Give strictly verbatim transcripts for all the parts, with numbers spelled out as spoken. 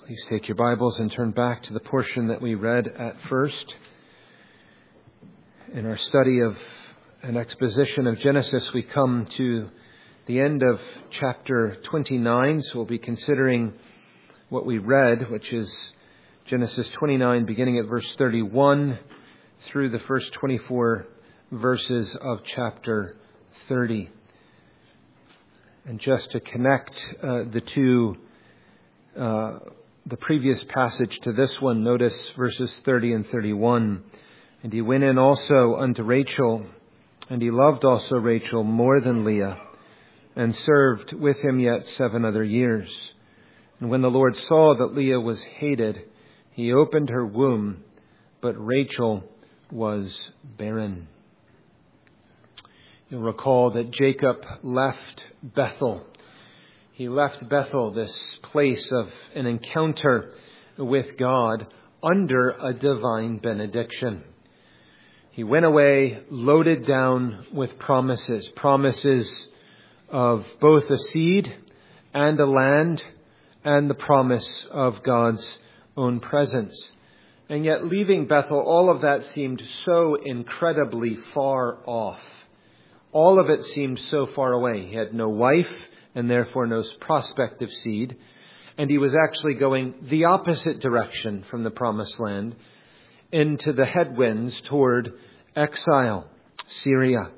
Please take your Bibles and turn back to the portion that we read at first. In our study of an exposition of Genesis, we come to the end of chapter twenty-nine, so we'll be considering what we read, which is Genesis twenty-nine, beginning at verse thirty-one through the first twenty-four verses of chapter thirty. And just to connect uh, the two, uh, the previous passage to this one, notice verses thirty and thirty-one. And he went in also unto Rachel, and he loved also Rachel more than Leah, and served with him yet seven other years. And when the Lord saw that Leah was hated, he opened her womb, but Rachel was barren. You'll recall that Jacob left Bethel. He left Bethel, this place of an encounter with God, under a divine benediction. He went away loaded down with promises, promises of both a seed and a land, and the promise of God's own presence. And yet leaving Bethel, all of that seemed so incredibly far off. All of it seemed so far away. He had no wife and therefore no prospect of seed. And he was actually going the opposite direction from the promised land into the headwinds toward exile, Syria.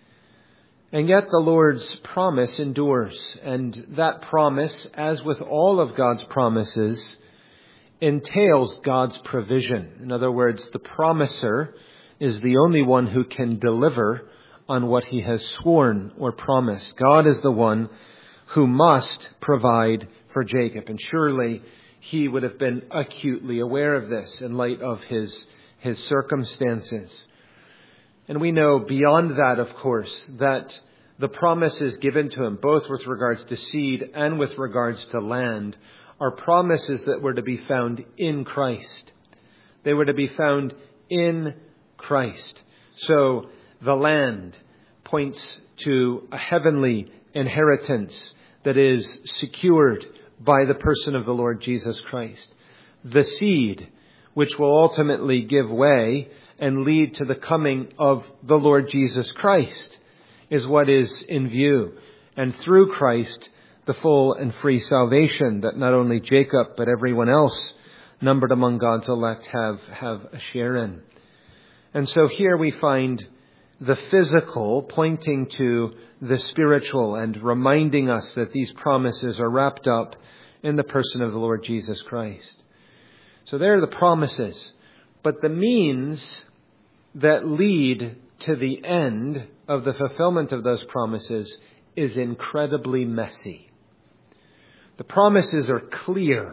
And yet the Lord's promise endures. And that promise, as with all of God's promises, entails God's provision. In other words, the promiser is the only one who can deliver on what he has sworn or promised. God is the one who must provide for Jacob. And surely he would have been acutely aware of this in light of his, his circumstances. And we know beyond that, of course, that the promises given to him, both with regards to seed and with regards to land, are promises that were to be found in Christ. They were to be found in Christ. So the land points to a heavenly inheritance that is secured by the person of the Lord Jesus Christ. The seed, which will ultimately give way and lead to the coming of the Lord Jesus Christ, is what is in view. And through Christ, the full and free salvation that not only Jacob, but everyone else numbered among God's elect have, have a share in. And so here we find the physical pointing to the spiritual and reminding us that these promises are wrapped up in the person of the Lord Jesus Christ. So there are the promises, but the means that lead to the end of the fulfillment of those promises is incredibly messy. The promises are clear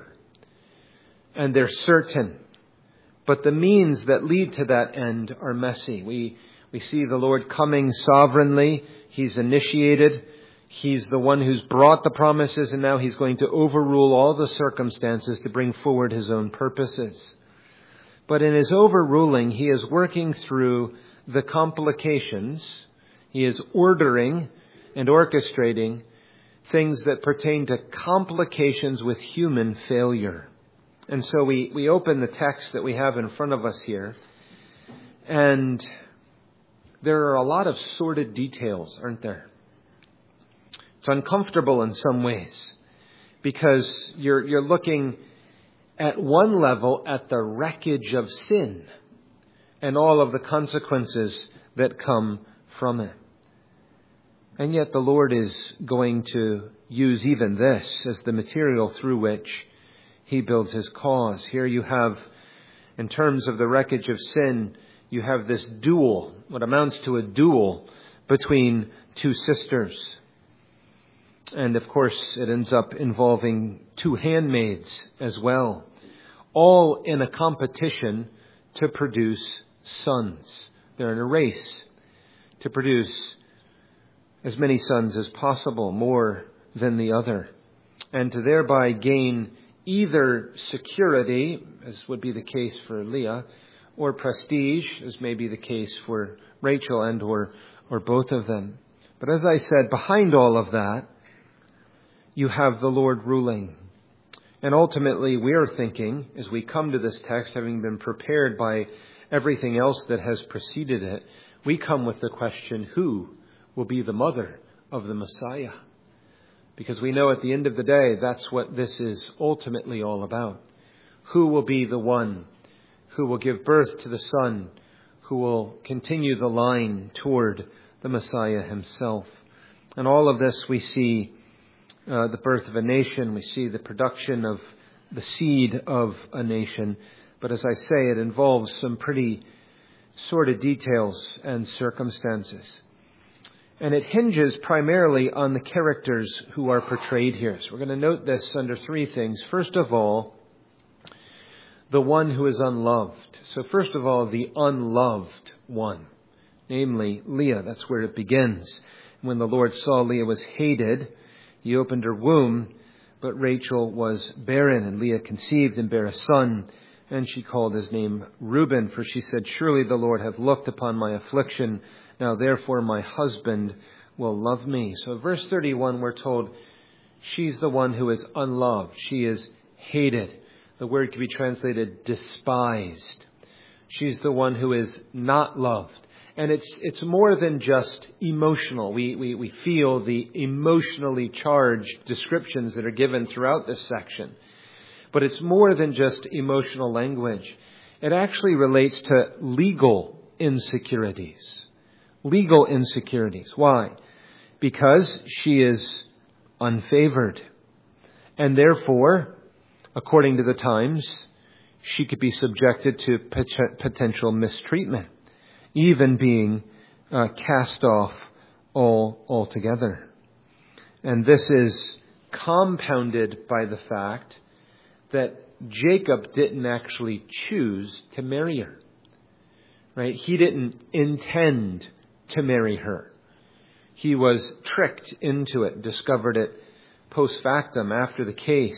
and they're certain, but the means that lead to that end are messy. We We see the Lord coming sovereignly. He's initiated. He's the one who's brought the promises, and now he's going to overrule all the circumstances to bring forward his own purposes. But in his overruling, he is working through the complications. He is ordering and orchestrating things that pertain to complications with human failure. And so we, we open the text that we have in front of us here, and there are a lot of sordid details, aren't there? It's uncomfortable in some ways because you're you're looking at one level at the wreckage of sin and all of the consequences that come from it. And yet the Lord is going to use even this as the material through which he builds his cause. Here you have, in terms of the wreckage of sin, you have this duel, what amounts to a duel between two sisters. And of course, it ends up involving two handmaids as well, all in a competition to produce sons. They're in a race to produce as many sons as possible, more than the other, and to thereby gain either security, as would be the case for Leah, or prestige, as may be the case for Rachel and or, or both of them. But as I said, behind all of that, you have the Lord ruling. And ultimately, we're thinking, as we come to this text, having been prepared by everything else that has preceded it, we come with the question, who will be the mother of the Messiah? Because we know at the end of the day, that's what this is ultimately all about. Who will be the one who will give birth to the Son, who will continue the line toward the Messiah himself? And all of this we see uh, the birth of a nation. We see the production of the seed of a nation. But as I say, it involves some pretty sordid details and circumstances. And it hinges primarily on the characters who are portrayed here. So we're going to note this under three things. First of all, the one who is unloved. So first of all, the unloved one, namely Leah. That's where it begins. When the Lord saw Leah was hated, he opened her womb, but Rachel was barren, and Leah conceived and bare a son, and she called his name Reuben, for she said, surely the Lord hath looked upon my affliction. Now therefore my husband will love me. So verse thirty-one, we're told she's the one who is unloved. She is hated. The word could be translated despised. She's the one who is not loved. And it's it's more than just emotional. We, we, we feel the emotionally charged descriptions that are given throughout this section. But it's more than just emotional language. It actually relates to legal insecurities. Legal insecurities. Why? Because she is unfavored. And therefore, according to the times, she could be subjected to pot- potential mistreatment, even being uh, cast off all altogether. And this is compounded by the fact that Jacob didn't actually choose to marry her. Right? He didn't intend to marry her. He was tricked into it, discovered it post factum after the case.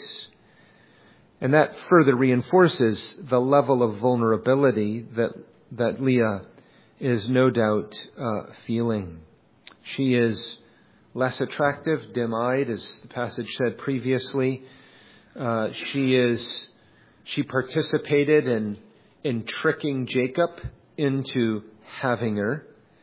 And that further reinforces the level of vulnerability that that Leah is no doubt uh, feeling. She is less attractive, dim-eyed, as the passage said previously. Uh, she is she participated in in tricking Jacob into having her.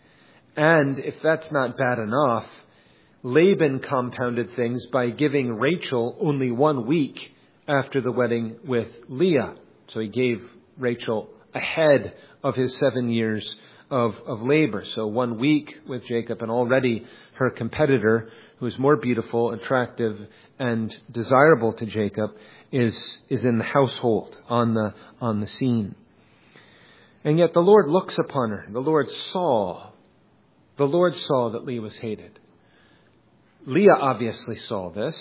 And if that's not bad enough, Laban compounded things by giving Rachel only one week after the wedding with Leah. So he gave Rachel ahead of his seven years of, of labor. So one week with Jacob, and already her competitor, who is more beautiful, attractive, and desirable to Jacob, is, is in the household, on the, on the scene. And yet the Lord looks upon her. The Lord saw. The Lord saw that Leah was hated. Leah obviously saw this.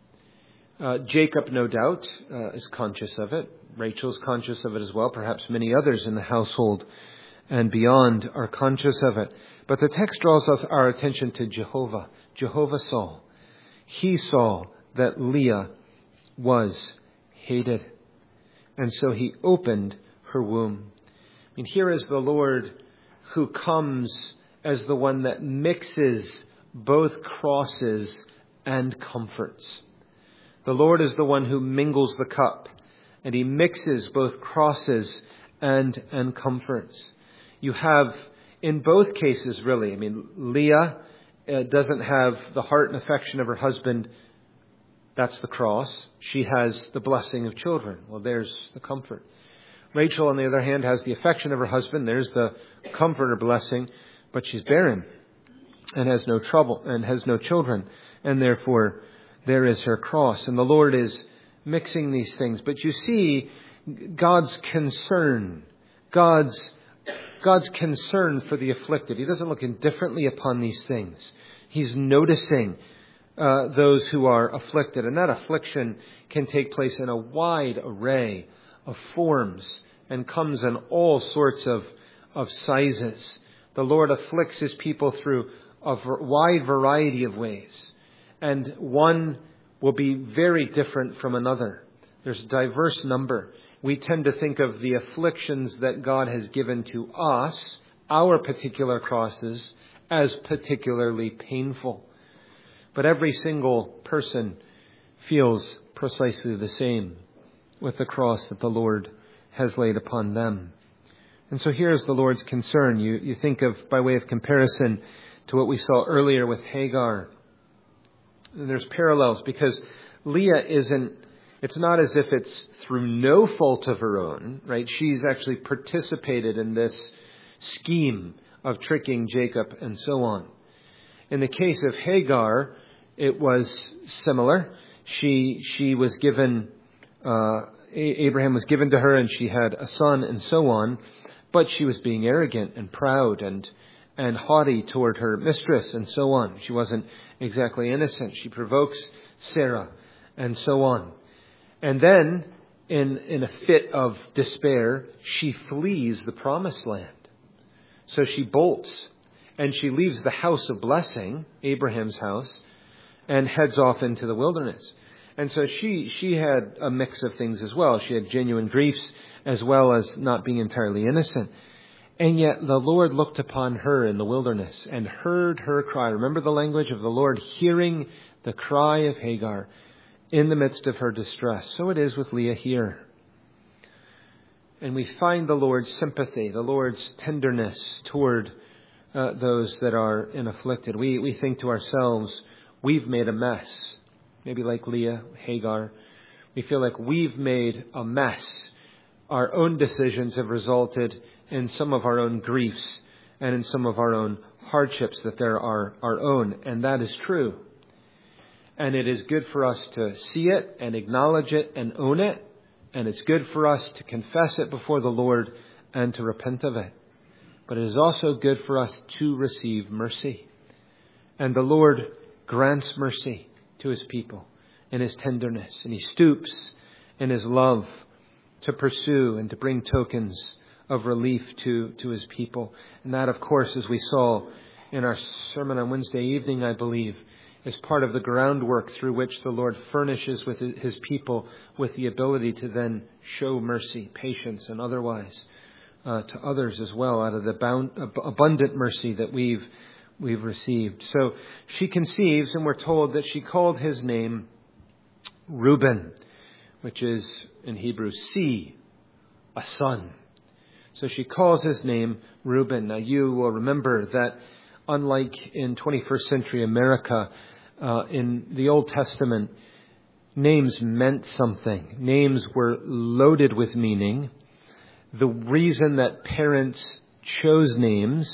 Uh, Jacob, no doubt, uh, is conscious of it. Rachel's conscious of it as well. Perhaps many others in the household and beyond are conscious of it. But the text draws us our attention to Jehovah. Jehovah saw. He saw that Leah was hated. And so he opened her womb. I mean, here is the Lord who comes as the one that mixes both crosses and comforts. The Lord is the one who mingles the cup, and he mixes both crosses and, and comforts. You have, in both cases, really, I mean, Leah uh, doesn't have the heart and affection of her husband. That's the cross. She has the blessing of children. Well, there's the comfort. Rachel, on the other hand, has the affection of her husband. There's the comfort or blessing, but she's barren and has no trouble and has no children, and therefore there is her cross. And the Lord is mixing these things. But you see God's concern, God's God's concern for the afflicted. He doesn't look indifferently upon these things. He's noticing uh, those who are afflicted. And that affliction can take place in a wide array of forms and comes in all sorts of, of sizes. The Lord afflicts his people through a wide variety of ways. And one will be very different from another. There's a diverse number. We tend to think of the afflictions that God has given to us, our particular crosses, as particularly painful. But every single person feels precisely the same with the cross that the Lord has laid upon them. And so here's the Lord's concern. You, you think of, by way of comparison to what we saw earlier with Hagar. And there's parallels because Leah isn't, it's not as if it's through no fault of her own, right? She's actually participated in this scheme of tricking Jacob and so on. In the case of Hagar, it was similar. She, she was given, uh, Abraham was given to her and she had a son and so on. But she was being arrogant and proud and and haughty toward her mistress and so on. She wasn't exactly innocent. She provokes Sarah and so on. And then, in, in a fit of despair, she flees the promised land. So she bolts and she leaves the house of blessing, Abraham's house, and heads off into the wilderness. And so she, she had a mix of things as well. She had genuine griefs as well as not being entirely innocent. And yet the Lord looked upon her in the wilderness and heard her cry. Remember the language of the Lord hearing the cry of Hagar in the midst of her distress. So it is with Leah here. And we find the Lord's sympathy, the Lord's tenderness toward uh, those that are in afflicted. We, we think to ourselves, we've made a mess. Maybe like Leah, Hagar. We feel like we've made a mess. Our own decisions have resulted in some of our own griefs and in some of our own hardships that there are our own. And that is true. And it is good for us to see it and acknowledge it and own it. And it's good for us to confess it before the Lord and to repent of it. But it is also good for us to receive mercy. And the Lord grants mercy to his people in his tenderness. And he stoops in his love to pursue and to bring tokens of relief to, to his people. And that, of course, as we saw in our sermon on Wednesday evening, I believe, is part of the groundwork through which the Lord furnishes with his people with the ability to then show mercy, patience, and otherwise uh, to others as well out of the bound, abundant mercy that we've we've received. So she conceives, and we're told that she called his name Reuben, which is in Hebrew, see, a son. So she calls his name Reuben. Now you will remember that unlike in twenty-first century America, uh, in the Old Testament, names meant something. Names were loaded with meaning. The reason that parents chose names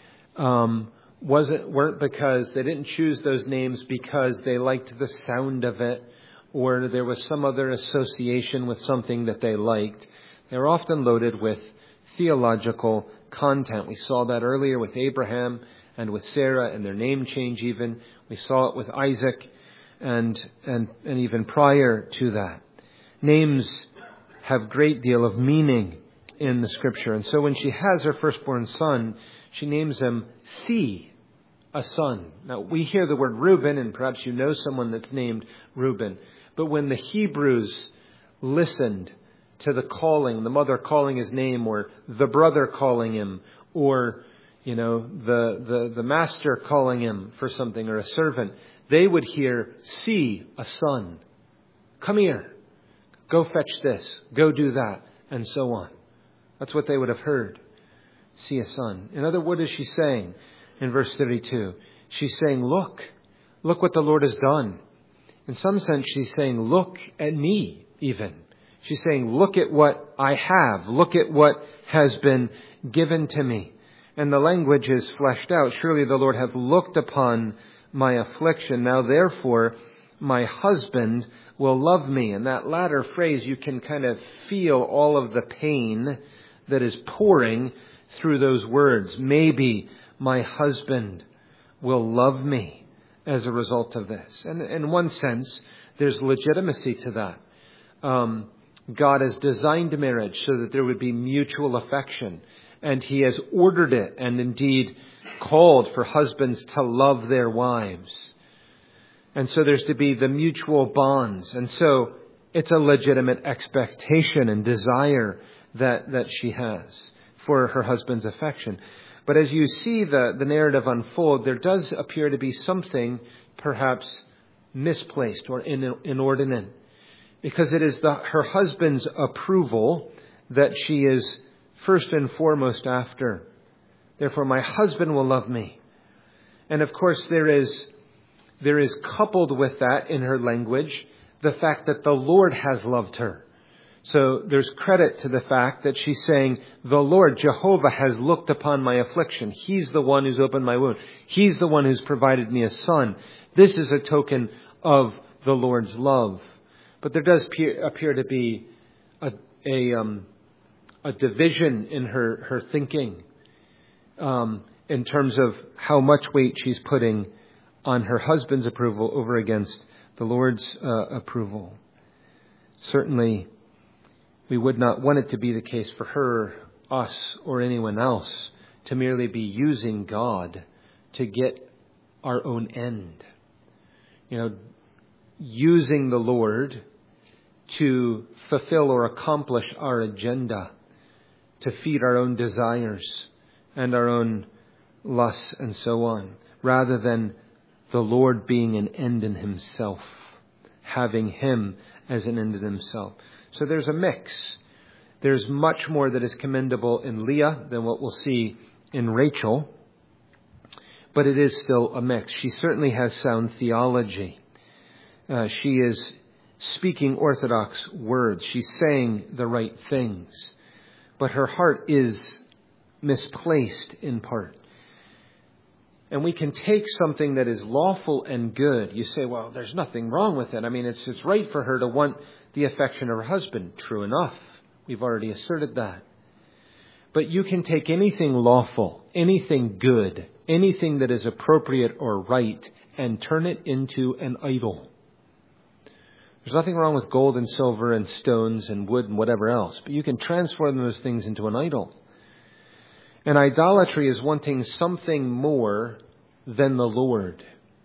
um, wasn't weren't because they didn't choose those names because they liked the sound of it or there was some other association with something that they liked. They were often loaded with theological content. We saw that earlier with Abraham and with Sarah and their name change even. We saw it with Isaac and and, and even prior to that. Names have great deal of meaning in the Scripture. And so when she has her firstborn son, she names him See, a son. Now we hear the word Reuben, and perhaps you know someone that's named Reuben. But when the Hebrews listened to the calling, the mother calling his name, or the brother calling him, or, you know, the, the, the master calling him for something, or a servant, they would hear, see, a son. Come here. Go fetch this. Go do that. And so on. That's what they would have heard. See a son. In other words, what is she saying in verse thirty-two? She's saying, look. Look what the Lord has done. In some sense, she's saying, look at me, even. She's saying, look at what I have. Look at what has been given to me. And the language is fleshed out. Surely the Lord hath looked upon my affliction. Now therefore, my husband will love me. And that latter phrase, you can kind of feel all of the pain that is pouring through those words. Maybe my husband will love me as a result of this. And in one sense, there's legitimacy to that. Um, God has designed marriage so that there would be mutual affection. And he has ordered it and indeed called for husbands to love their wives. And so there's to be the mutual bonds. And so it's a legitimate expectation and desire that, that she has for her husband's affection. But as you see the, the narrative unfold, there does appear to be something perhaps misplaced or inordinate, because it is the, her husband's approval that she is first and foremost after. Therefore, my husband will love me. And of course, there is, there is coupled with that in her language, the fact that the Lord has loved her. So there's credit to the fact that she's saying, the Lord, Jehovah, has looked upon my affliction. He's the one who's opened my wound. He's the one who's provided me a son. This is a token of the Lord's love. But there does appear, appear to be a, a, um, a division in her, her thinking um, in terms of how much weight she's putting on her husband's approval over against the Lord's uh, approval. Certainly, we would not want it to be the case for her, us, or anyone else to merely be using God to get our own end. You know, using the Lord to fulfill or accomplish our agenda, to feed our own desires and our own lusts and so on, rather than the Lord being an end in himself, having him as an end in himself. So there's a mix. There's much more that is commendable in Leah than what we'll see in Rachel, but it is still a mix. She certainly has sound theology. Uh, she is speaking orthodox words. She's saying the right things, but her heart is misplaced in part. And we can take something that is lawful and good. You say, well, there's nothing wrong with it. I mean, it's it's right for her to want the affection of her husband. True enough. We've already asserted that. But you can take anything lawful, anything good, anything that is appropriate or right, and turn it into an idol. There's nothing wrong with gold and silver and stones and wood and whatever else, but you can transform those things into an idol. And idolatry is wanting something more than the Lord.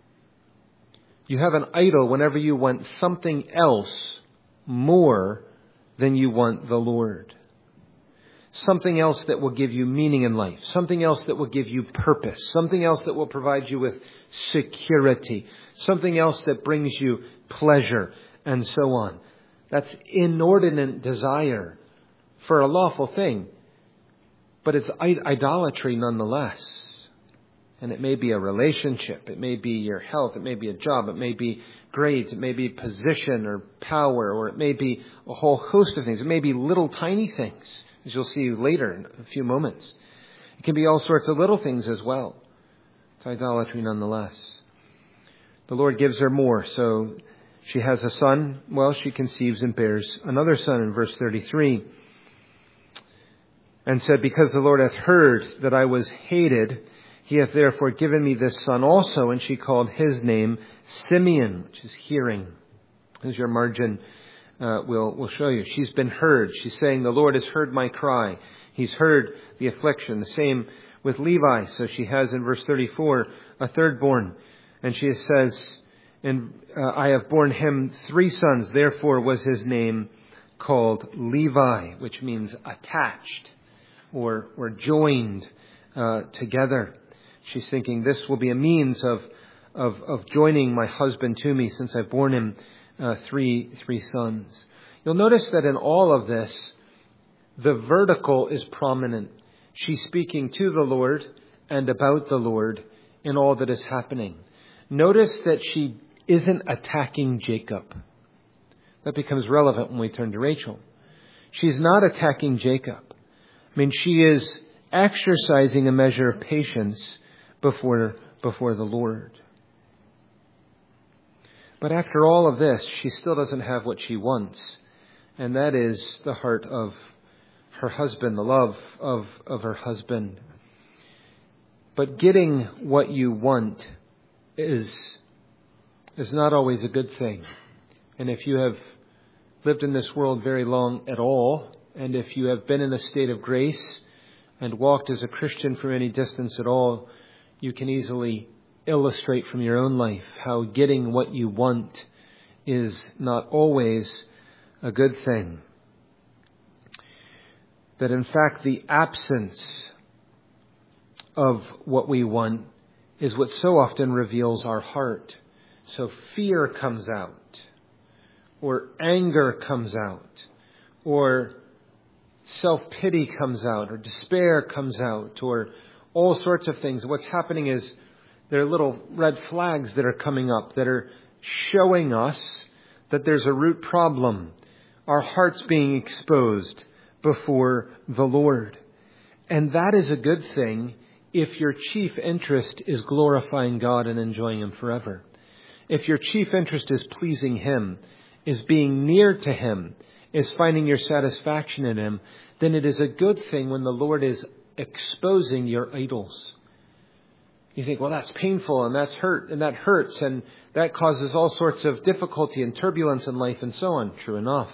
You have an idol whenever you want something else more than you want the Lord. Something else that will give you meaning in life. Something else that will give you purpose. Something else that will provide you with security. Something else that brings you pleasure and so on. That's inordinate desire for a lawful thing. But it's idolatry nonetheless. And it may be a relationship. It may be your health. It may be a job. It may be grades. It may be position or power. Or it may be a whole host of things. It may be little tiny things, as you'll see later in a few moments. It can be all sorts of little things as well. It's idolatry nonetheless. The Lord gives her more. So she has a son. Well, she conceives and bears another son in verse thirty-three. And said, because the Lord hath heard that I was hated, he hath therefore given me this son also. And she called his name Simeon, which is hearing. As your margin uh, will, will show you. She's been heard. She's saying, the Lord has heard my cry. He's heard the affliction. The same with Levi. So she has in verse thirty-four a third born. And she says, and uh, I have borne him three sons. Therefore was his name called Levi, which means attached. Or, or joined uh, together. She's thinking this will be a means of, of of joining my husband to me, since I've borne him uh, three three sons. You'll notice that in all of this, the vertical is prominent. She's speaking to the Lord and about the Lord in all that is happening. Notice that she isn't attacking Jacob. That becomes relevant when we turn to Rachel. She's not attacking Jacob. I mean, she is exercising a measure of patience before, before the Lord. But after all of this, she still doesn't have what she wants. And that is the heart of her husband, the love of, of her husband. But getting what you want is, is not always a good thing. And if you have lived in this world very long at all, and if you have been in a state of grace and walked as a Christian from any distance at all, you can easily illustrate from your own life how getting what you want is not always a good thing. That in fact the absence of what we want is what so often reveals our heart. So fear comes out, or anger comes out, or self-pity comes out, or despair comes out, or all sorts of things. What's happening is there are little red flags that are coming up that are showing us that there's a root problem. Our hearts being exposed before the Lord. And that is a good thing if your chief interest is glorifying God and enjoying Him forever. If your chief interest is pleasing Him, is being near to Him, is finding your satisfaction in Him, then it is a good thing when the Lord is exposing your idols. You think, well, that's painful and that's hurt and that hurts and that causes all sorts of difficulty and turbulence in life and so on. True enough.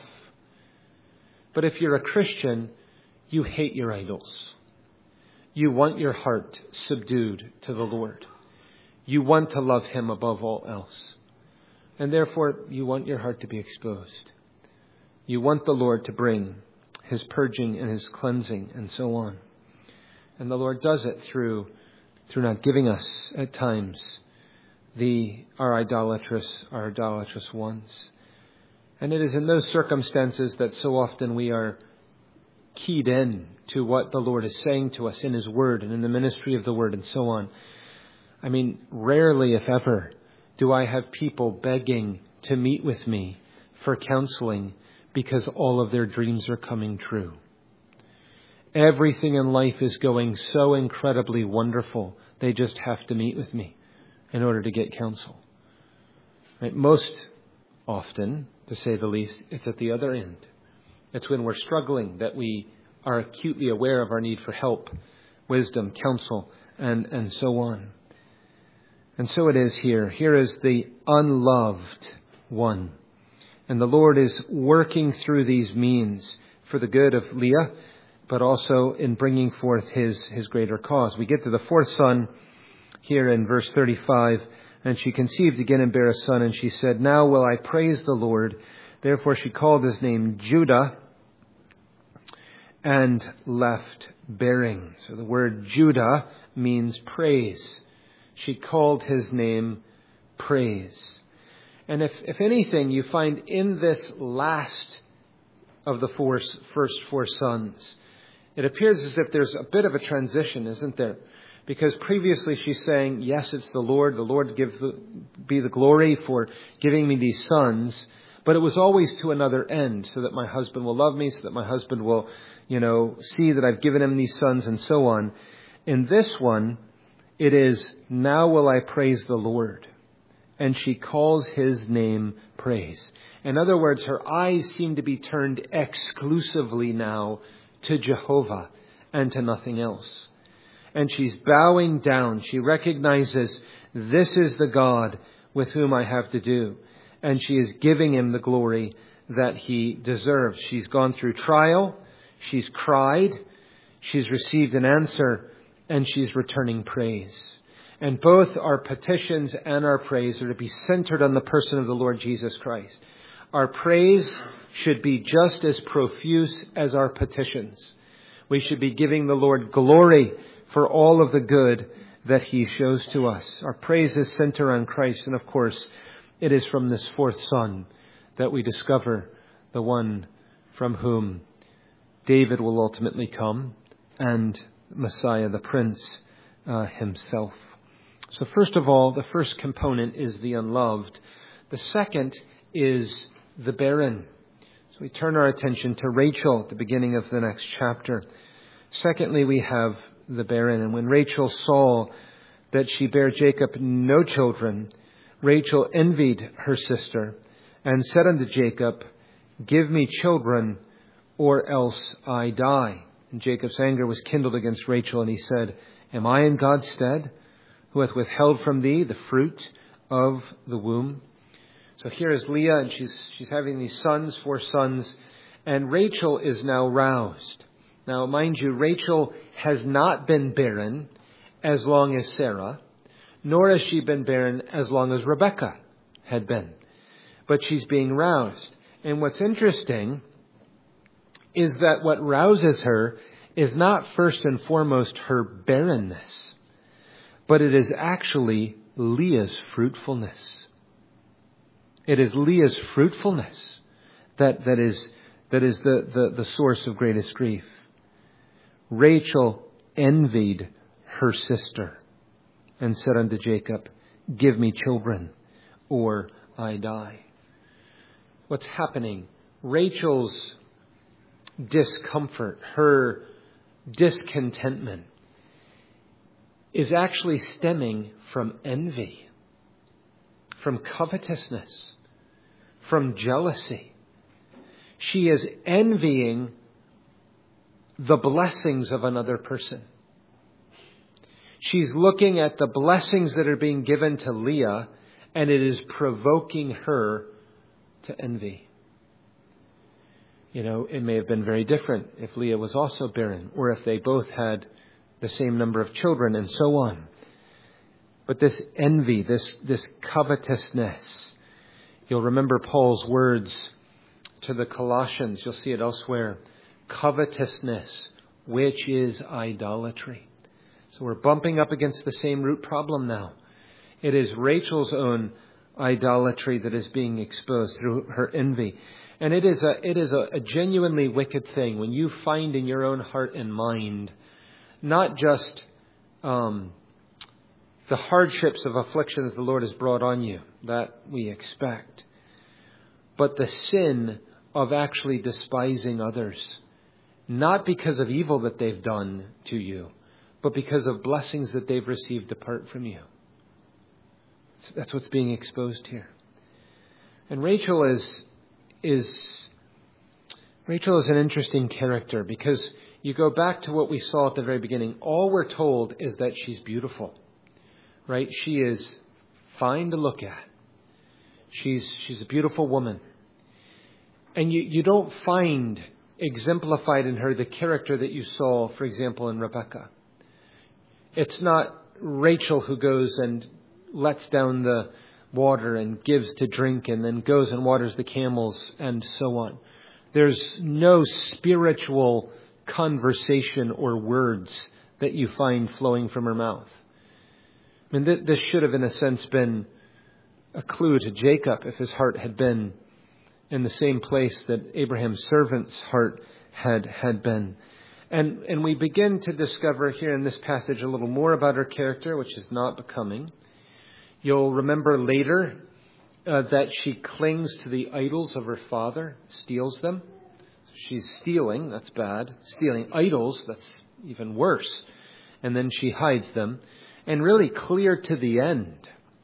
But if you're a Christian, you hate your idols. You want your heart subdued to the Lord. You want to love Him above all else. And therefore, you want your heart to be exposed. You want the Lord to bring His purging and His cleansing and so on. And the Lord does it through, through not giving us at times the our idolatrous, our idolatrous ones. And it is in those circumstances that so often we are keyed in to what the Lord is saying to us in His Word and in the ministry of the Word and so on. I mean, rarely, if ever, do I have people begging to meet with me for counseling because all of their dreams are coming true. Everything in life is going so incredibly wonderful. They just have to meet with me in order to get counsel. Right? Most often, to say the least, it's at the other end. It's when we're struggling that we are acutely aware of our need for help, wisdom, counsel, and, and so on. And so it is here. Here is the unloved one. And the Lord is working through these means for the good of Leah, but also in bringing forth his, his greater cause. We get to the fourth son here in verse thirty-five. And she conceived again and bare a son, and she said, now will I praise the Lord. Therefore she called his name Judah and left bearing. So the word Judah means praise. She called his name praise. And if, if anything, you find in this last of the four, first four sons, it appears as if there's a bit of a transition, isn't there? Because previously she's saying, yes, it's the Lord. The Lord gives the, be the glory for giving me these sons. But it was always to another end, so that my husband will love me, so that my husband will, you know, see that I've given him these sons and so on. In this one, it is, now will I praise the Lord. And she calls his name praise. In other words, her eyes seem to be turned exclusively now to Jehovah and to nothing else. And she's bowing down. She recognizes this is the God with whom I have to do. And she is giving him the glory that he deserves. She's gone through trial. She's cried. She's received an answer. And she's returning praise. And both our petitions and our praise are to be centered on the person of the Lord Jesus Christ. Our praise should be just as profuse as our petitions. We should be giving the Lord glory for all of the good that he shows to us. Our praises center on Christ. And of course, it is from this fourth son that we discover the one from whom David will ultimately come, and Messiah, the Prince uh, himself. So first of all, the first component is the unloved. The second is the barren. So we turn our attention to Rachel at the beginning of the next chapter. Secondly, we have the barren. And when Rachel saw that she bare Jacob no children, Rachel envied her sister and said unto Jacob, give me children, or else I die. And Jacob's anger was kindled against Rachel, and he said, am I in God's stead, who hath withheld from thee the fruit of the womb? So here is Leah, and she's she's having these sons, four sons, and Rachel is now roused. Now, mind you, Rachel has not been barren as long as Sarah, nor has she been barren as long as Rebekah had been. But she's being roused. And what's interesting is that what rouses her is not first and foremost her barrenness, but it is actually Leah's fruitfulness. It is Leah's fruitfulness that, that is, that is the, the, the source of greatest grief. Rachel envied her sister and said unto Jacob, give me children or I die. What's happening? Rachel's discomfort, her discontentment is actually stemming from envy, from covetousness, from jealousy. She is envying the blessings of another person. She's looking at the blessings that are being given to Leah, and it is provoking her to envy. You know, it may have been very different if Leah was also barren, or if they both had the same number of children, and so on. But this envy, this, this covetousness, you'll remember Paul's words to the Colossians. You'll see it elsewhere. Covetousness, which is idolatry. So we're bumping up against the same root problem now. It is Rachel's own idolatry that is being exposed through her envy. And it is a it is a, a genuinely wicked thing when you find in your own heart and mind not just um, the hardships of affliction that the Lord has brought on you, that we expect, but the sin of actually despising others, not because of evil that they've done to you, but because of blessings that they've received apart from you. So that's what's being exposed here. And Rachel is is Rachel is an interesting character, because you go back to what we saw at the very beginning. All we're told is that she's beautiful, right? She is fine to look at. She's she's a beautiful woman. And you, you don't find exemplified in her the character that you saw, for example, in Rebekah. It's not Rachel who goes and lets down the water and gives to drink and then goes and waters the camels and so on. There's no spiritual conversation or words that you find flowing from her mouth. I mean, th- this should have, in a sense, been a clue to Jacob if his heart had been in the same place that Abraham's servant's heart had had been. And and we begin to discover here in this passage a little more about her character, which is not becoming. You'll remember later uh, that she clings to the idols of her father, steals them. She's stealing, that's bad. Stealing idols, that's even worse. And then she hides them. And really clear to the end,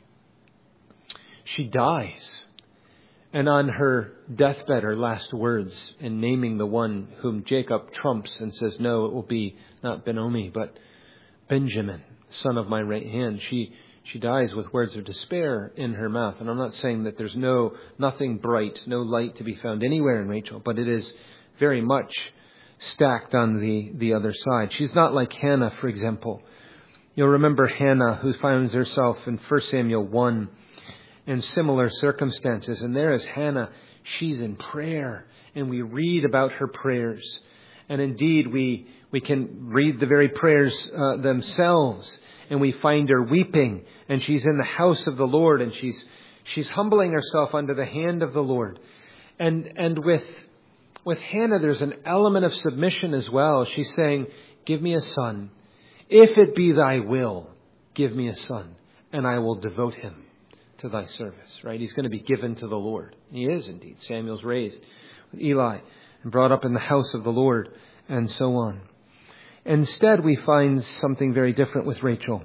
she dies. And on her deathbed, her last words in naming the one whom Jacob trumps and says, no, it will be not Benoni, but Benjamin, son of my right hand. She she dies with words of despair in her mouth. And I'm not saying that there's no nothing bright, no light to be found anywhere in Rachel, but it is very much stacked on the, the other side. She's not like Hannah, for example. You'll remember Hannah, who finds herself in First Samuel one in similar circumstances. And there is Hannah. She's in prayer. And we read about her prayers. And indeed, we we can read the very prayers uh, themselves. And we find her weeping. And she's in the house of the Lord. And she's she's humbling herself under the hand of the Lord. And and with with Hannah, there's an element of submission as well. She's saying, give me a son. If it be thy will, give me a son. And I will devote him to thy service, right? He's going to be given to the Lord. He is indeed. Samuel's raised with Eli and brought up in the house of the Lord and so on. Instead, we find something very different with Rachel.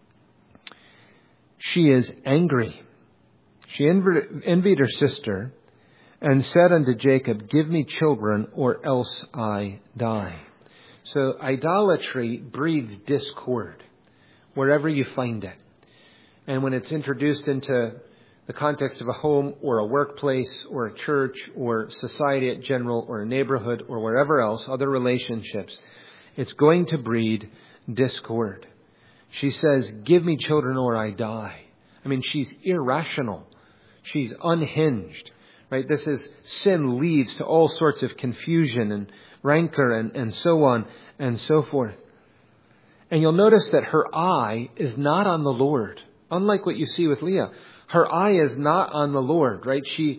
She is angry. She envied her sister and said unto Jacob, give me children or else I die. So idolatry breeds discord wherever you find it. And when it's introduced into the context of a home or a workplace or a church or society in general or a neighborhood or wherever else, other relationships, it's going to breed discord. She says, give me children or I die. I mean, she's irrational. She's unhinged, right? This is sin leads to all sorts of confusion and rancor and, and so on and so forth. And you'll notice that her eye is not on the Lord. Unlike what you see with Leah, Her eye is not on the Lord, right? She,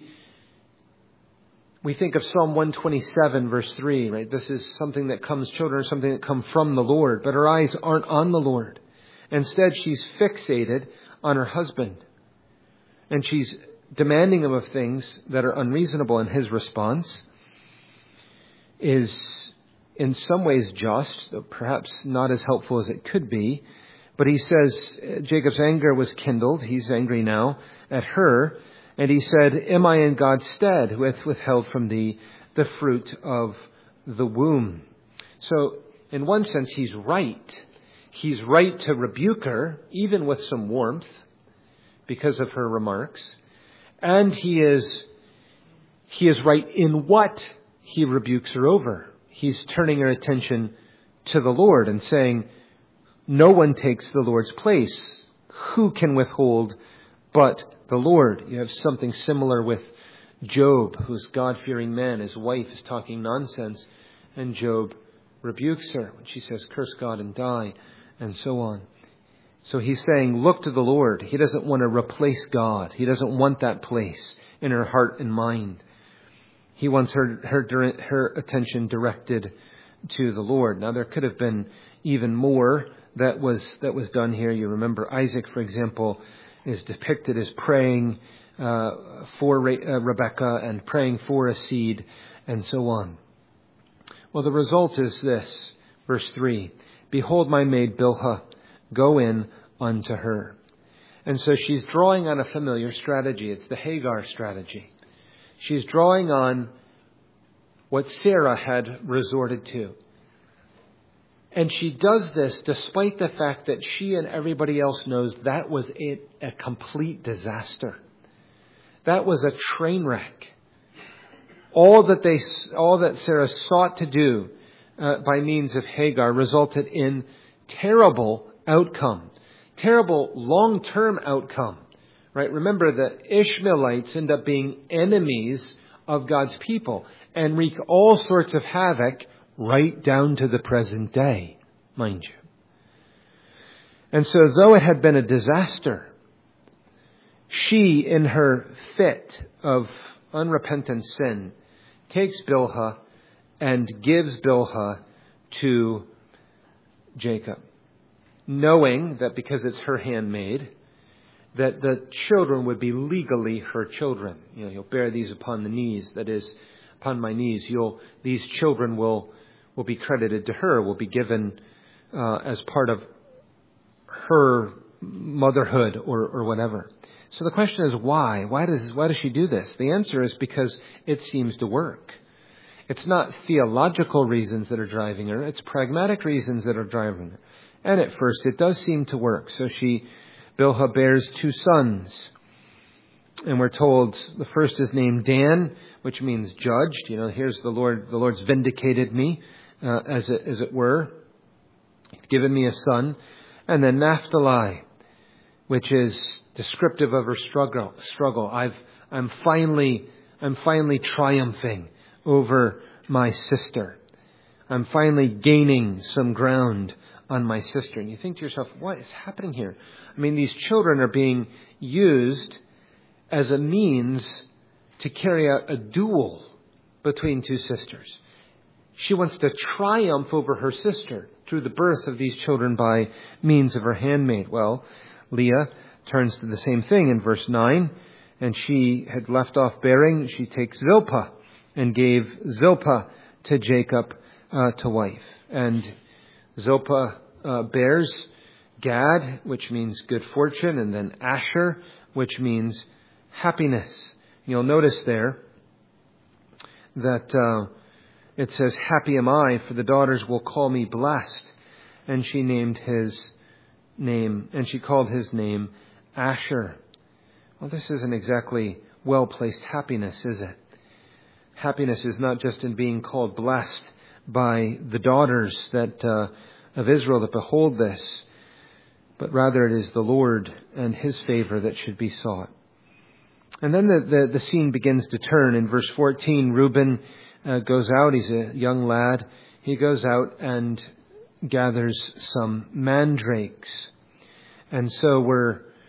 we think of Psalm one twenty-seven, verse three, right? This is something that comes, children are something that come from the Lord, but her eyes aren't on the Lord. Instead, she's fixated on her husband. And she's demanding him of things that are unreasonable, and his response is in some ways just, though perhaps not as helpful as it could be. But he says Jacob's anger was kindled. He's angry now at her. And he said, am I in God's stead who hath withheld from thee the fruit of the womb? So in one sense, he's right. He's right to rebuke her, even with some warmth, because of her remarks. And he is, he is right in what he rebukes her over. He's turning her attention to the Lord and saying, no one takes the Lord's place. Who can withhold but the Lord? You have something similar with Job, who's God-fearing man. His wife is talking nonsense, and Job rebukes her when she says, curse God and die, and so on. So he's saying, look to the Lord. He doesn't want to replace God. He doesn't want that place in her heart and mind. He wants her, her, her attention directed to the Lord. Now, there could have been even more that was, that was done here. You remember Isaac, for example, is depicted as praying uh, for Re- uh, Rebekah and praying for a seed and so on. Well, the result is this, verse three, behold my maid Bilhah, go in unto her. And so she's drawing on a familiar strategy. It's the Hagar strategy. She's drawing on what Sarah had resorted to. And she does this despite the fact that she and everybody else knows that was a, a complete disaster. That was a train wreck. All that they, all that Sarah sought to do uh, by means of Hagar resulted in terrible outcome, terrible long-term outcome. Right? Remember, the Ishmaelites end up being enemies of God's people and wreak all sorts of havoc right down to the present day, mind you. And so though it had been a disaster, she, in her fit of unrepentant sin, takes Bilhah and gives Bilhah to Jacob, knowing that because it's her handmaid, that the children would be legally her children. You know, you'll bear these upon the knees, that is, upon my knees. You'll, these children will, will be credited to her, will be given uh, as part of her motherhood or, or whatever. So the question is why? Why does, why does she do this? The answer is because it seems to work. It's not theological reasons that are driving her. It's pragmatic reasons that are driving her. And at first it does seem to work. So she, Bilhah bears two sons. And we're told the first is named Dan, which means judged. You know, here's the Lord, the Lord's vindicated me, uh, as it, as it were. He's given me a son. And then Naphtali, which is descriptive of her struggle, struggle. I've, I'm finally, I'm finally triumphing over my sister. I'm finally gaining some ground on my sister. And you think to yourself, what is happening here? I mean, these children are being used as a means to carry out a duel between two sisters. She wants to triumph over her sister through the birth of these children by means of her handmaid. Well, Leah turns to the same thing in verse nine, and she had left off bearing. She takes Zilpah and gave Zilpah to Jacob uh, to wife. And Zilpah uh, bears Gad, which means good fortune, and then Asher, which means happiness. You'll notice there that uh, it says, happy am I, for the daughters will call me blessed. And she named his name, and she called his name Asher. Well, this isn't exactly well-placed happiness, is it? Happiness is not just in being called blessed by the daughters that uh, of Israel that behold this, but rather it is the Lord and His favor that should be sought. And then the, the, the scene begins to turn. In verse fourteen, Reuben uh, goes out. He's a young lad. He goes out and gathers some mandrakes. And so we're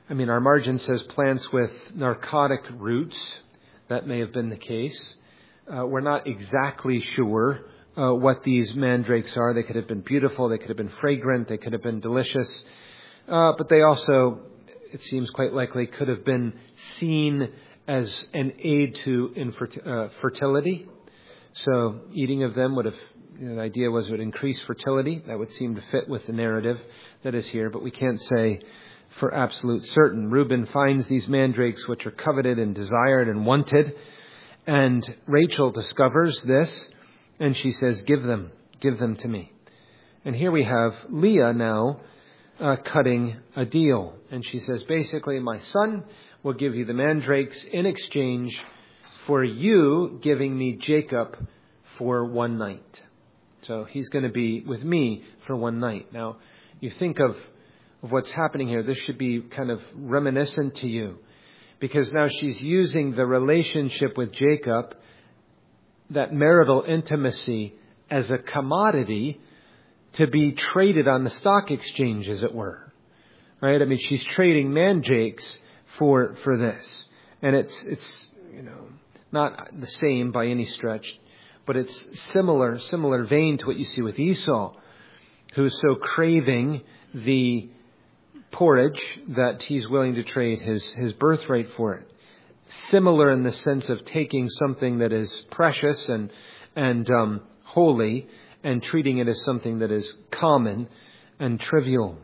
I mean, our margin says plants with narcotic roots. That may have been the case. Uh, we're not exactly sure uh, what these mandrakes are. They could have been beautiful. They could have been fragrant. They could have been delicious. Uh, but they also, it seems quite likely, could have been seen as an aid to infer- uh, fertility. So eating of them would have, you know, the idea was it would increase fertility. That would seem to fit with the narrative that is here, but we can't say for absolute certain. Reuben finds these mandrakes which are coveted and desired and wanted, and Rachel discovers this, and she says, give them, give them to me. And here we have Leah now uh, cutting a deal. And she says, basically, my son will give you the mandrakes in exchange for you giving me Jacob for one night. So he's going to be with me for one night. Now, you think of, of what's happening here. This should be kind of reminiscent to you, because now she's using the relationship with Jacob, that marital intimacy, as a commodity to be traded on the stock exchange, as it were. Right? I mean, she's trading mandrakes for for this. And it's, it's you know, not the same by any stretch, but it's similar, similar vein to what you see with Esau, who's so craving the porridge that he's willing to trade his, his birthright for it. Similar in the sense of taking something that is precious and, and um, holy and treating it as something that is common and trivial.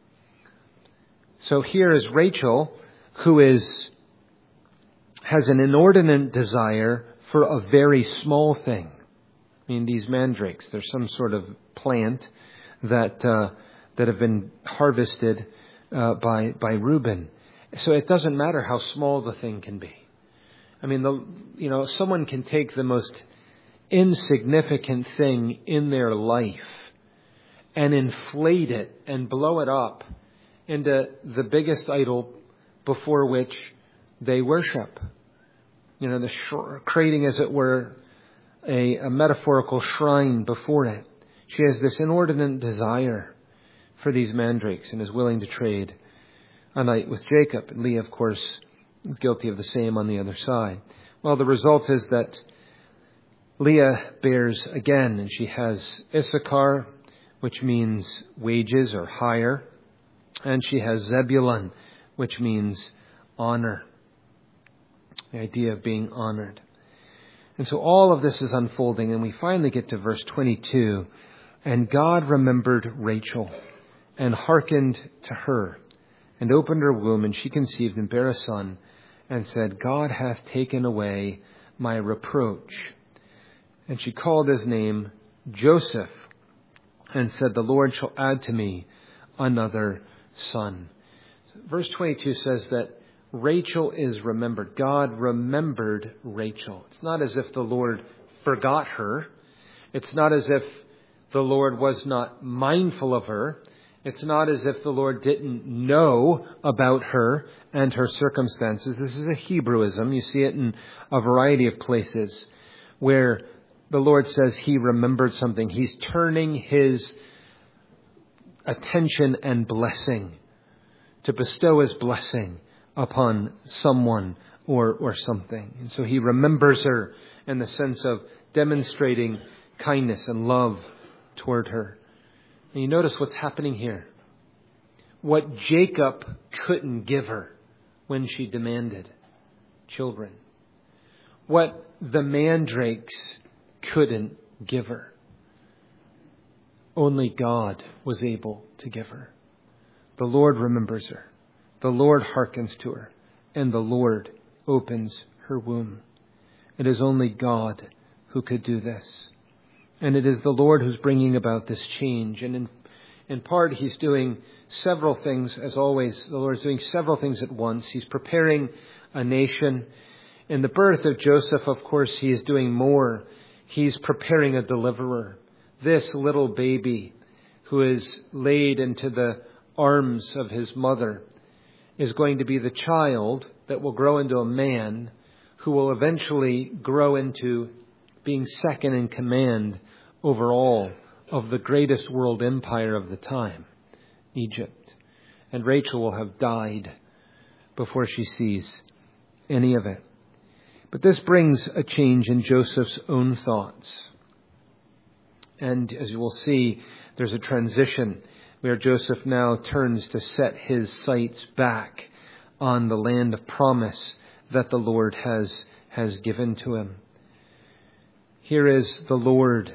So here is Rachel, who is has an inordinate desire for a very small thing. I mean, these mandrakes, they're some sort of plant that uh, that have been harvested uh, by by Reuben. So it doesn't matter how small the thing can be. I mean, the, you know, someone can take the most insignificant thing in their life and inflate it and blow it up into the biggest idol before which they worship. You know, the sh- creating, as it were, a, a metaphorical shrine before it. She has this inordinate desire for these mandrakes and is willing to trade a night with Jacob. And Leah, of course, is guilty of the same on the other side. Well, the result is that Leah bears again, and she has Issachar, which means wages or hire, and she has Zebulun, which means honor. The idea of being honored. And so all of this is unfolding, and we finally get to verse twenty-two. And God remembered Rachel, and hearkened to her, and opened her womb, and she conceived and bare a son, and said, God hath taken away my reproach. And she called his name Joseph, and said, the Lord shall add to me another son. So verse twenty-two says that Rachel is remembered. God remembered Rachel. It's not as if the Lord forgot her. It's not as if the Lord was not mindful of her. It's not as if the Lord didn't know about her and her circumstances. This is a Hebrewism. You see it in a variety of places where the Lord says he remembered something. He's turning his attention and blessing to bestow his blessing upon someone or, or something. And so he remembers her in the sense of demonstrating kindness and love toward her. And you notice what's happening here. What Jacob couldn't give her when she demanded children. What the mandrakes couldn't give her. Only God was able to give her. The Lord remembers her. The Lord hearkens to her. And the Lord opens her womb. It is only God who could do this. And it is the Lord who's bringing about this change. And in, in part, he's doing several things. As always, the Lord is doing several things at once. He's preparing a nation. In the birth of Joseph, of course, he is doing more. He's preparing a deliverer. This little baby who is laid into the arms of his mother is going to be the child that will grow into a man who will eventually grow into being second in command over all of the greatest world empire of the time, Egypt. And Rachel will have died before she sees any of it. But this brings a change in Joseph's own thoughts. And as you will see, there's a transition where Joseph now turns to set his sights back on the land of promise that the Lord has, has given to him. Here is the Lord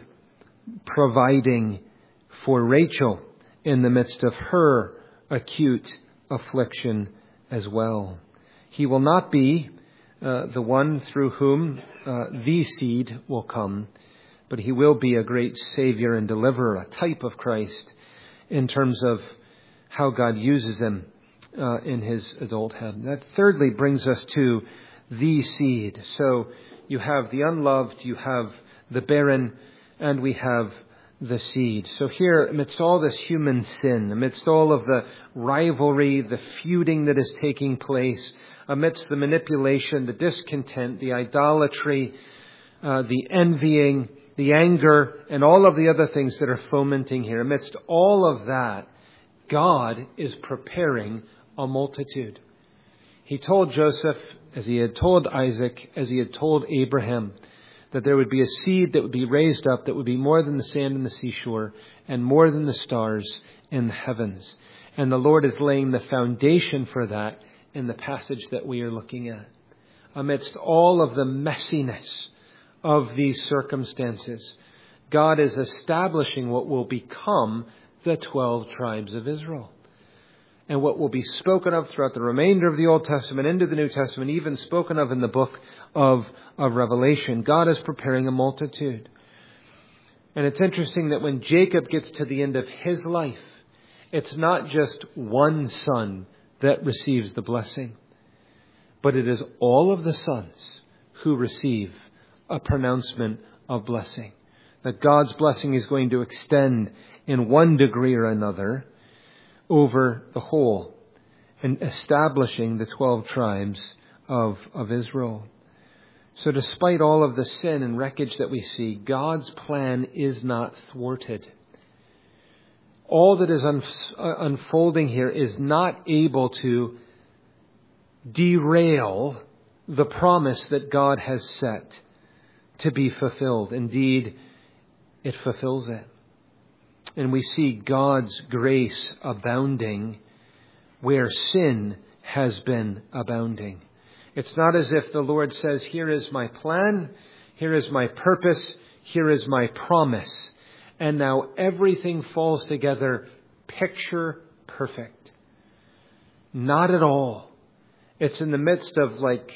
providing for Rachel in the midst of her acute affliction as well. He will not be uh, the one through whom uh, the seed will come, but he will be a great Savior and deliverer, a type of Christ in terms of how God uses him uh, in his adulthood. That thirdly brings us to the seed. So you have the unloved, you have the barren, and we have the seed. So here, amidst all this human sin, amidst all of the rivalry, the feuding that is taking place, amidst the manipulation, the discontent, the idolatry, uh, the envying, the anger, and all of the other things that are fomenting here, amidst all of that, God is preparing a multitude. He told Joseph, as he had told Isaac, as he had told Abraham, that there would be a seed that would be raised up that would be more than the sand in the seashore and more than the stars in the heavens. And the Lord is laying the foundation for that in the passage that we are looking at. Amidst all of the messiness of these circumstances, God is establishing what will become the twelve tribes of Israel. And what will be spoken of throughout the remainder of the Old Testament into the New Testament, even spoken of in the book of, of Revelation. God is preparing a multitude. And it's interesting that when Jacob gets to the end of his life, it's not just one son that receives the blessing, but it is all of the sons who receive a pronouncement of blessing. That God's blessing is going to extend in one degree or another over the whole, and establishing the twelve tribes of, of Israel. So despite all of the sin and wreckage that we see, God's plan is not thwarted. All that is un- unfolding here is not able to derail the promise that God has set to be fulfilled. Indeed, it fulfills it. And we see God's grace abounding where sin has been abounding. It's not as if the Lord says, here is my plan, here is my purpose, here is my promise. And now everything falls together picture perfect. Not at all. It's in the midst of like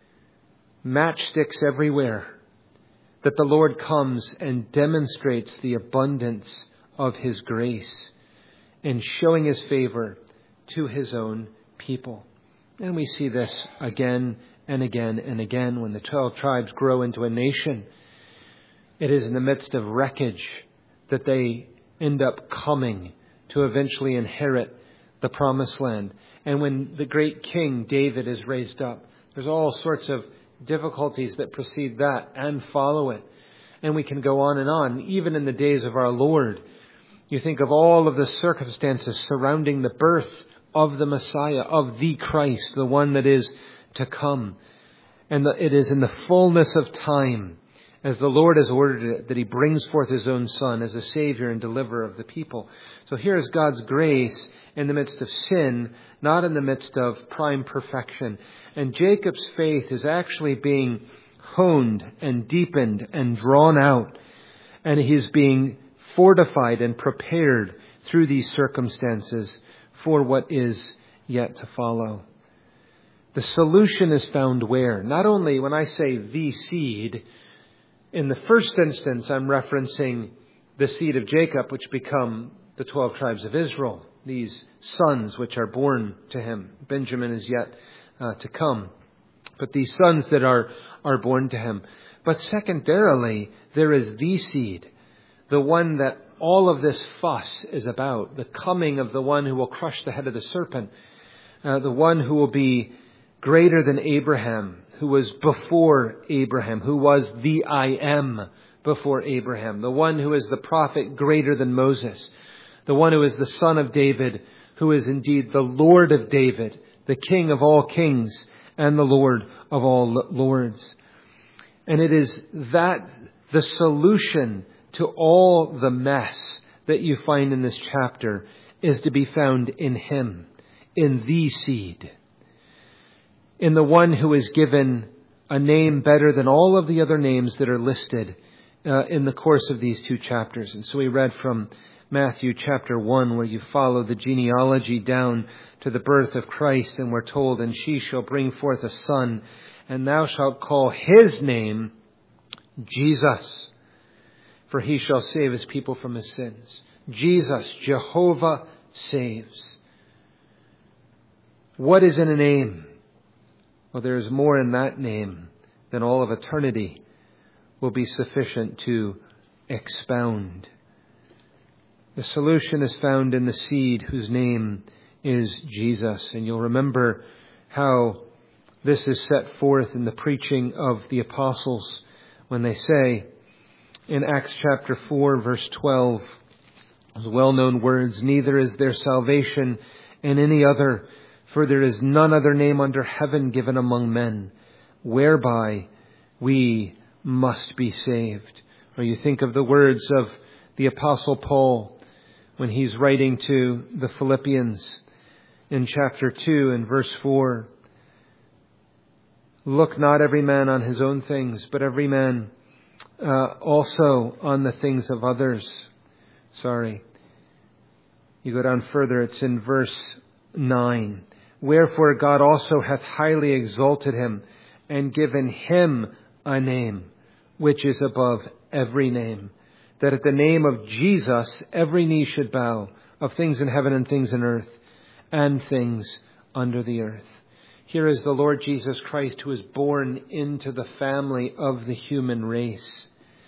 matchsticks everywhere that the Lord comes and demonstrates the abundance of his grace in showing his favor to his own people. And we see this again and again and again when the twelve tribes grow into a nation. It is in the midst of wreckage that they end up coming to eventually inherit the promised land. And when the great king David is raised up, there's all sorts of difficulties that precede that and follow it. And we can go on and on, even in the days of our Lord. You think of all of the circumstances surrounding the birth of the Messiah, of the Christ, the one that is to come. And it is in the fullness of time, as the Lord has ordered it, that he brings forth his own Son as a Savior and deliverer of the people. So here is God's grace in the midst of sin, not in the midst of prime perfection. And Jacob's faith is actually being honed and deepened and drawn out. And he's being fortified and prepared through these circumstances for what is yet to follow. The solution is found where? Not only when I say the seed, in the first instance I'm referencing the seed of Jacob, which become the twelve tribes of Israel, these sons which are born to him. Benjamin is yet uh, to come. But these sons that are, are born to him. But secondarily, there is the seed, the one that all of this fuss is about, the coming of the one who will crush the head of the serpent, uh, the one who will be greater than Abraham, who was before Abraham, who was the I am before Abraham, the one who is the prophet greater than Moses, the one who is the son of David, who is indeed the Lord of David, the King of all kings and the Lord of all lords. And it is that the solution to all the mess that you find in this chapter is to be found in Him, in the seed, in the one who is given a name better than all of the other names that are listed uh, in the course of these two chapters. And so we read from Matthew chapter one, where you follow the genealogy down to the birth of Christ, and we're told, "And she shall bring forth a son, and thou shalt call his name Jesus, for he shall save his people from his sins." Jesus, Jehovah saves. What is in a name? Well, there is more in that name than all of eternity will be sufficient to expound. The solution is found in the seed whose name is Jesus. And you'll remember how this is set forth in the preaching of the apostles when they say in Acts chapter four, verse twelve, those well-known words, "Neither is there salvation in any other, for there is none other name under heaven given among men, whereby we must be saved." Or you think of the words of the Apostle Paul when he's writing to the Philippians in chapter two and verse four. "Look not every man on his own things, but every man uh, also on the things of others." Sorry. You go down further, it's in verse nine. "Wherefore God also hath highly exalted him, and given him a name, which is above every name, that at the name of Jesus every knee should bow, of things in heaven and things in earth, and things under the earth." Here is the Lord Jesus Christ, who is born into the family of the human race,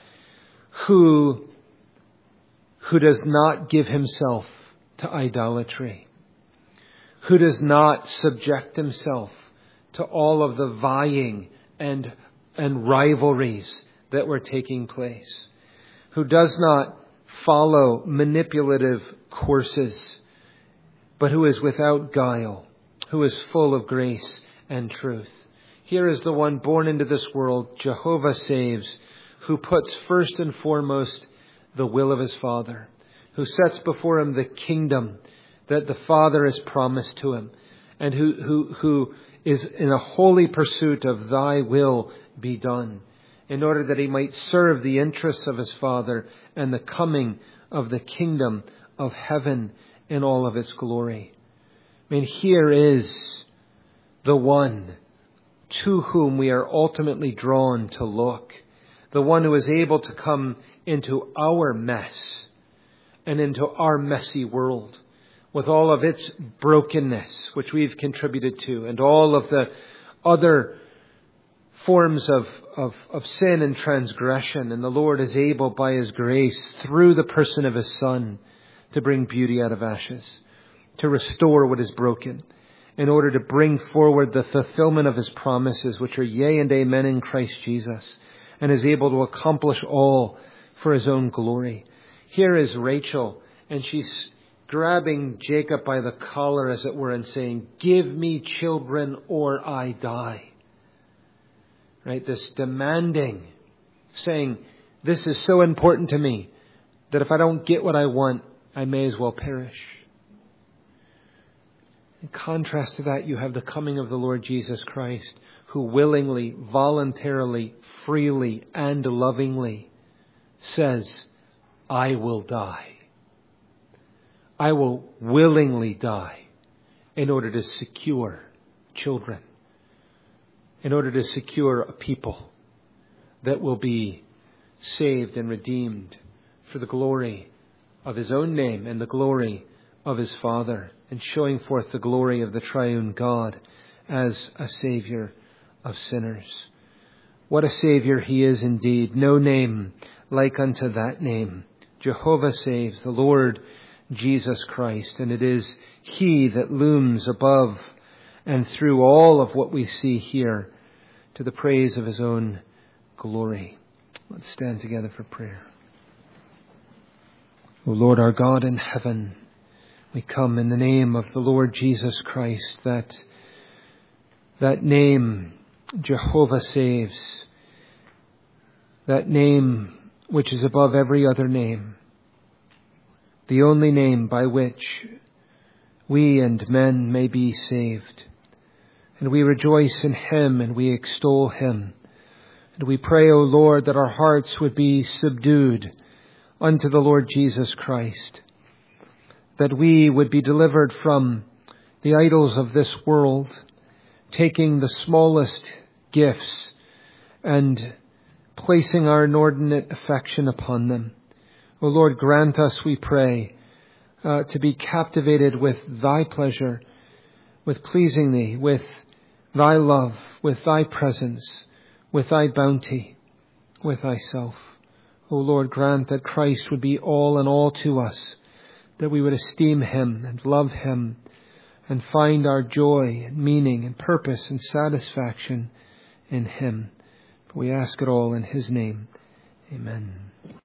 who, who does not give himself to idolatry, who does not subject himself to all of the vying and, and rivalries that were taking place, who does not follow manipulative courses, but who is without guile, who is full of grace and truth. Here is the one born into this world, Jehovah saves, who puts first and foremost the will of his Father, who sets before him the kingdom that the Father has promised to him, and who, who, who is in a holy pursuit of thy will be done, in order that he might serve the interests of his Father and the coming of the kingdom of heaven in all of its glory. I mean, here is the one to whom we are ultimately drawn to look, the one who is able to come into our mess and into our messy world with all of its brokenness, which we've contributed to, and all of the other forms of, of, of sin and transgression. And the Lord is able, by His grace, through the person of His Son, to bring beauty out of ashes, to restore what is broken, in order to bring forward the fulfillment of His promises, which are yea and amen in Christ Jesus, and is able to accomplish all for His own glory. Here is Rachel, and she's grabbing Jacob by the collar, as it were, and saying, "Give me children or I die." Right? This demanding, saying, "This is so important to me that if I don't get what I want, I may as well perish." In contrast to that, you have the coming of the Lord Jesus Christ, who willingly, voluntarily, freely, and lovingly says, "I will die. I will willingly die in order to secure children, in order to secure a people that will be saved and redeemed for the glory of His own name and the glory of His Father, and showing forth the glory of the triune God as a Savior of sinners." What a Savior He is indeed. No name like unto that name. Jehovah saves, the Lord Jesus Christ. And it is He that looms above and through all of what we see here, to the praise of His own glory. Let's stand together for prayer. O Lord, our God in heaven, we come in the name of the Lord Jesus Christ, that That name, Jehovah saves. That name which is above every other name. The only name by which we and men may be saved. And we rejoice in Him and we extol Him. And we pray, O Lord, that our hearts would be subdued unto the Lord Jesus Christ. That we would be delivered from the idols of this world, taking the smallest gifts and placing our inordinate affection upon them. O Lord, grant us, we pray, uh, to be captivated with Thy pleasure, with pleasing Thee, with Thy love, with Thy presence, with Thy bounty, with Thyself. O Lord, grant that Christ would be all and all to us, that we would esteem Him and love Him and find our joy and meaning and purpose and satisfaction in Him. For we ask it all in His name. Amen.